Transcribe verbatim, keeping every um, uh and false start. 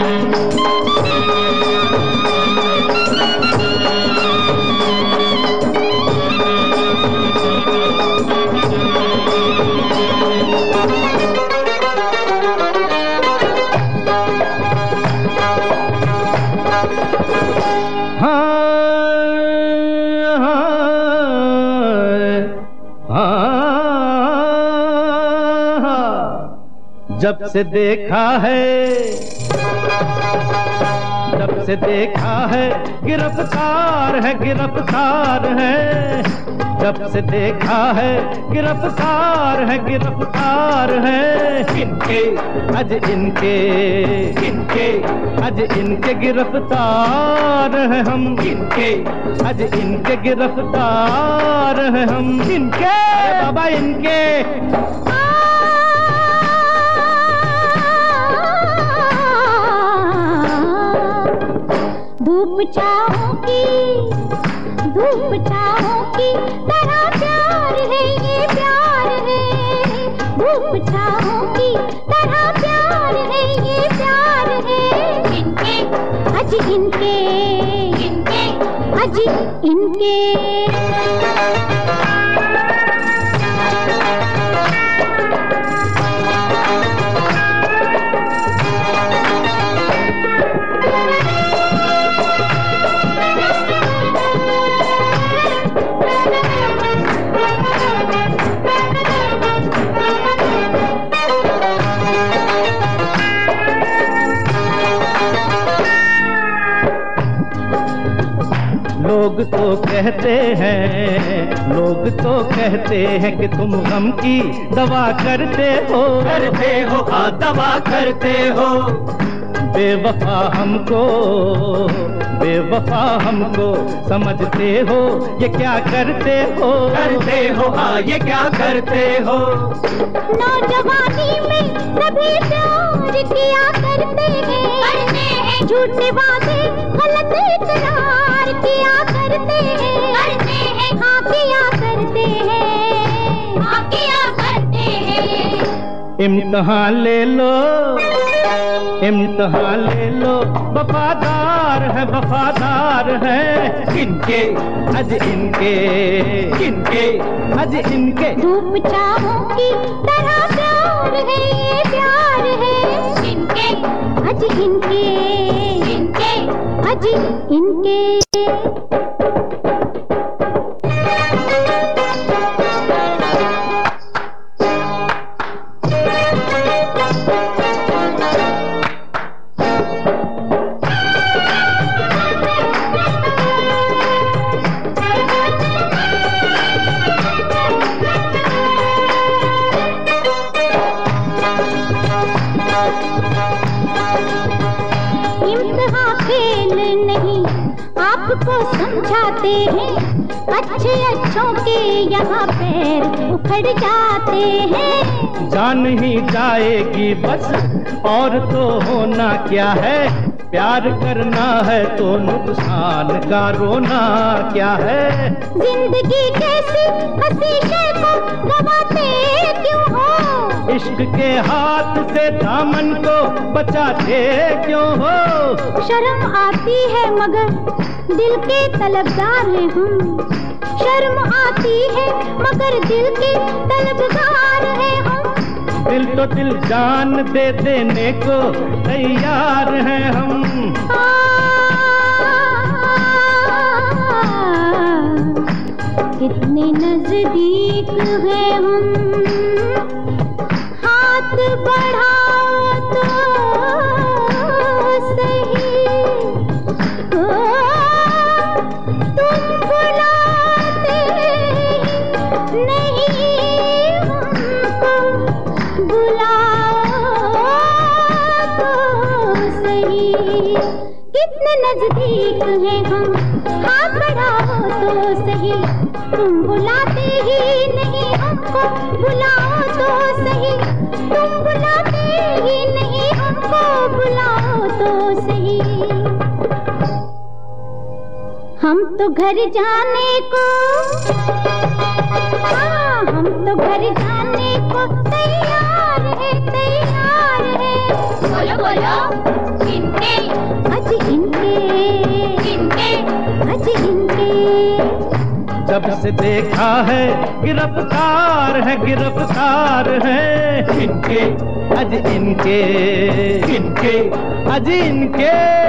जब से देखा है जब से देखा है गिरफ्तार है गिरफ्तार है जब से देखा है गिरफ्तार है गिरफ्तार है इनके आज इनके इनके आज इनके गिरफ्तार है हम इनके आज इनके गिरफ्तार है हम इनके बाबा इनके धूप छाओं की धूप छाओं की तरह प्यार है ये प्यार है धूप छाओं की तरह प्यार है ये प्यार है इनके आज इनके इनके आज इनके लोग तो कहते हैं लोग तो कहते हैं कि तुम गम की दवा करते हो करते हो हाँ दवा करते हो बेवफा हमको बेवफा हमको समझते हो ये क्या करते हो करते हो हाँ ये क्या करते हो नौजवानी में सभी प्यार किया करते हैं करते हैं झूठे वादे गलत इकरार किया करते हैं करते हैं हाँ किया करते हैं हाँ किया करते हैं इम्तिहान ले लो इम्तिहान ले लो वफादार है वफादार है इनके आज इनके इनके आज इनके धूप छाओं की तरह प्यार है ये प्यार है इनके आज इनके इनके आज इनके इम्तिहान खेल नहीं आपको समझाते हैं अच्छे अच्छों के यहाँ पैर उखड़ जाते हैं जान ही जाएगी बस और तो होना क्या है प्यार करना है तो नुकसान का रोना क्या है जिंदगी कैसी हंसी को गवाते क्यों हो इश्क के हाथ से दामन को बचाते क्यों हो शर्म आती है मगर दिल के तलबगार हैं हम शर्म आती है मगर दिल के तलबगार हैं हम दिल तो दिल जान दे देने को तैयार हैं हम कितने नजदीक हैं हम हाथ बढ़ाओ तो सही ओ, तुम बुलाते नहीं हमको बुलाओ तो सही कितने नजदीक हैं हम हाथ बढ़ाओ तो सही तुम बुलाते ही नहीं हमको बुलाओ तो सही तुम बुलाते ही नहीं हमको बुलाओ तो सही हम तो घर जाने को हाँ हम तो घर जाने को तैयार है तैयार है बोलो बोलो अज इनके। जब से देखा है गिरफ्तार है गिरफ्तार है इनके अज इनके इनके अज इनके।